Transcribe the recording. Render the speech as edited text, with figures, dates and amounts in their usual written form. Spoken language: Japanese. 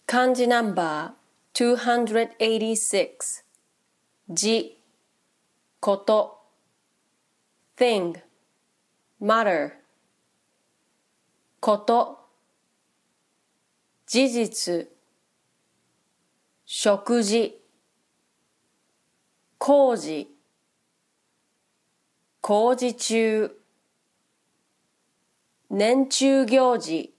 漢字ナンバー286字こと thing matter こと事実食事工事工事中年中行事